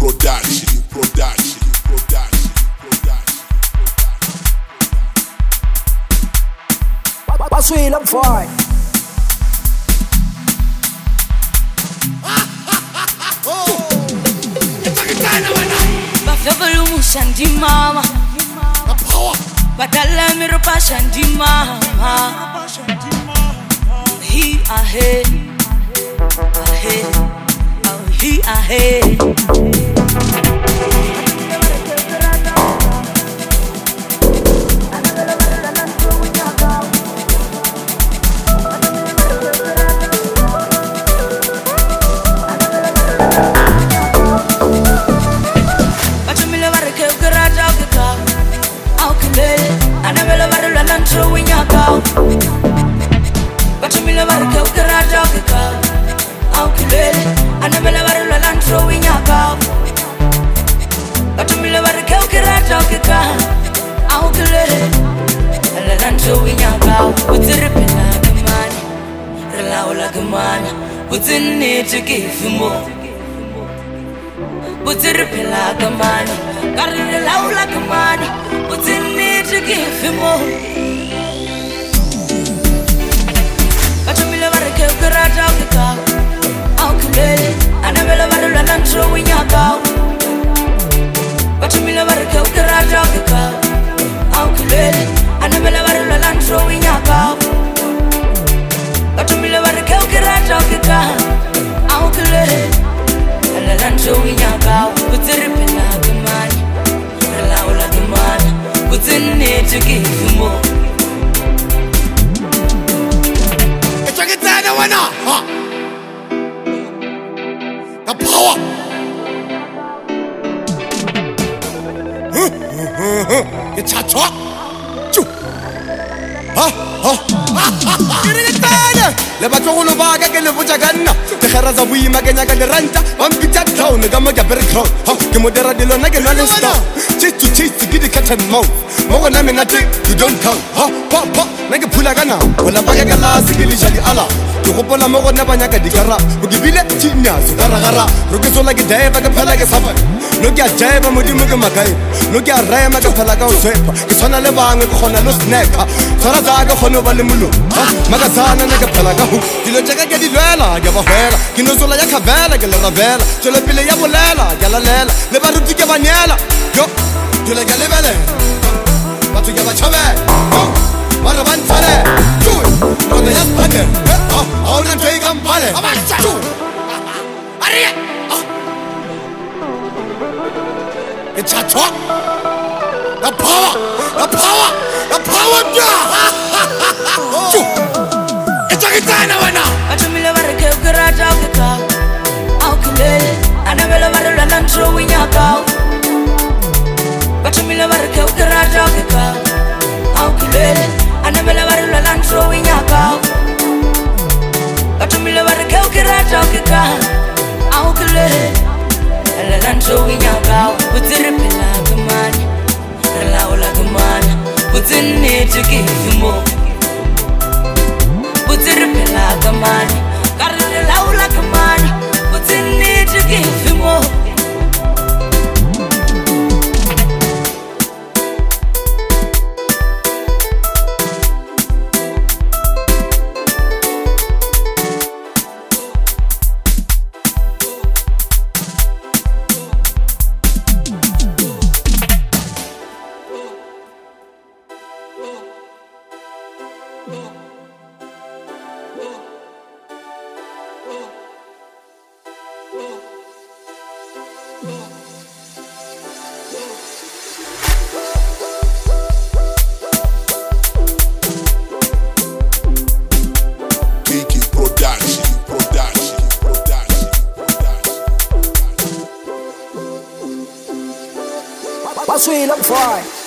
Production. What's we look for? Bafyabalumu shandi mama Badala miropa shandi mama He ahead Oh he ahead Wouldn't need to give you more. But it repeat like a man. Got it loud like a man. Wouldn't need to give you more. But you will never kill the rat of the car. I'll kill it. I never run and throw in your cow. But you will never kill the rat of the car. I'll kill it. I never run and throw in your cow. But you will never kill the rat of the car. I'll kill it. And the land showing your cow. Put the ripping like a man. Allow like a man. Put in need to give you more. It's a good time, I know. The power. It's a talk. Le batlogolo ba ka ke le botsa ka nna ke gera za boima ke nyaka le ranta ba mpitsa town ka mo ka bere crown ke modera dilo nna ke nwa le star cheese to cheese ke di cat and mouth mo gona menate you don't count pa nna ke phula kana bona ba ka la se ke le jali ala ke gopola mo gona ba nyaka dikara o ke bile genius gara ro ke sola ke dive ke phela ke sapa no ke a dive modimo ke magai no ke a rema ke phela ka o sepa ke tsana le bangwe ke gona lo snacker tsara za ka gona ba le molo magazana na ke phela ka dilo tsheka ke di lwela ke ba hwela ke no sola ya khavela ke le ravela tsela pele ya bolela ke la lela le ba ruti ke banyela yo dilo ke lebele batho ke ba chabela Mara bantare, chui, donde ya spane, ahora estoy campane, chui, arriba, it's a talk, the power, chui, it's a guitar now. I don't know what I can't get out of the car. I'll kill it, I never let her run and throw in your cow. But you know what I can't get out of the car. I'll kill it. I never let her run and throw in your cow. But you know what I can't get out of the car. I'll kill it. I let her throw in your cow. Put the ripping like a man. Allow like a man. Put in need to give you more. Put the ripping like a man. Got it allow like a man. Put in need to give you more. What's we look for?